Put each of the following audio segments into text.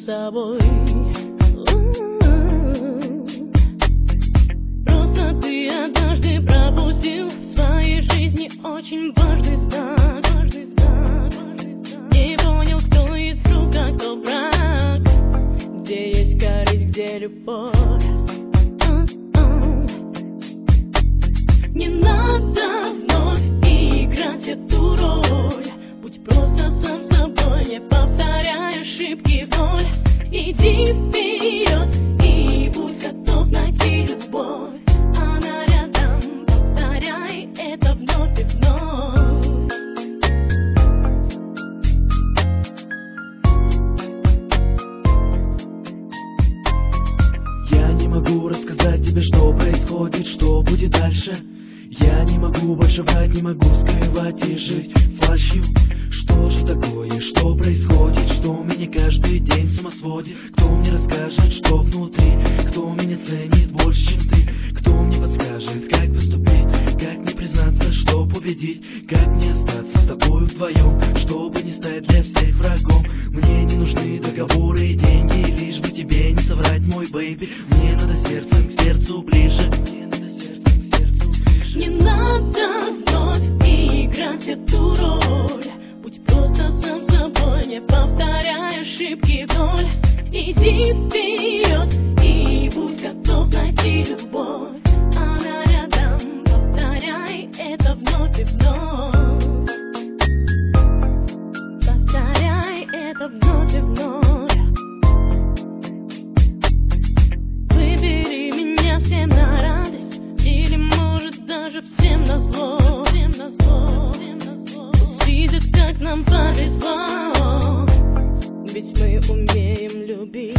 собой. Просто ты однажды пропустил в своей жизни очень важный знак. Не понял, кто из друг, а кто враг, где есть корысть, где любовь. Не надо вновь играть эту роль. Будь просто сам собой, не повторяй ошибки вновь. Иди вперед и будь готов найти любовь. Она рядом, повторяй это вновь и вновь. Я не могу рассказать тебе, что происходит, что будет дальше. Я не могу больше врать, не могу скрывать и жить фальшью. Что же такое, что происходит, что меня каждый день с ума сводит? Кто мне расскажет, что внутри? Кто меня ценит больше, чем ты? Кто мне подскажет, как поступить? Как мне признаться, что победить? Как мне остаться с тобой вдвоем, чтобы не стать для всех врагом? Мне не нужны договоры и деньги, лишь бы тебе не соврать, мой бэйби. Мне надо сердцем к сердцу ближе. Не надо вновь играть эту роль. Будь просто сам собой, не повторяй ошибки вновь. Иди вперед и будь готов найти любовь. Она рядом, повторяй это вновь и вновь. Повторяй это вновь и вновь. Выбери меня всем на радость, или может даже всем назло. Пусть видят, как нам повезло, ведь мы умеем любить.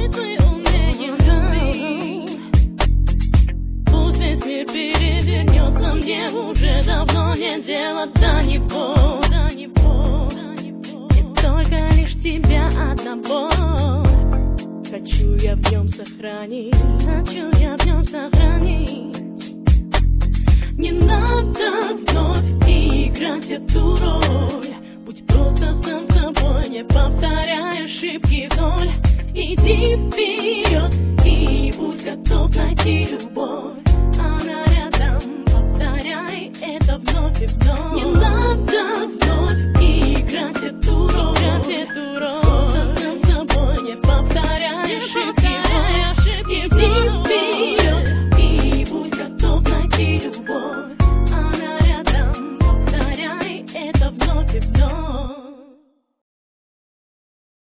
Пусть весь мир перевернется, мне уже давно нет дела до него. И только лишь тебя одного хочу я в нем сохранить. Не надо вновь играть эту роль. Будь просто сам собой, не повторяй ошибки вновь. Иди вперед и будь готов найти любовь.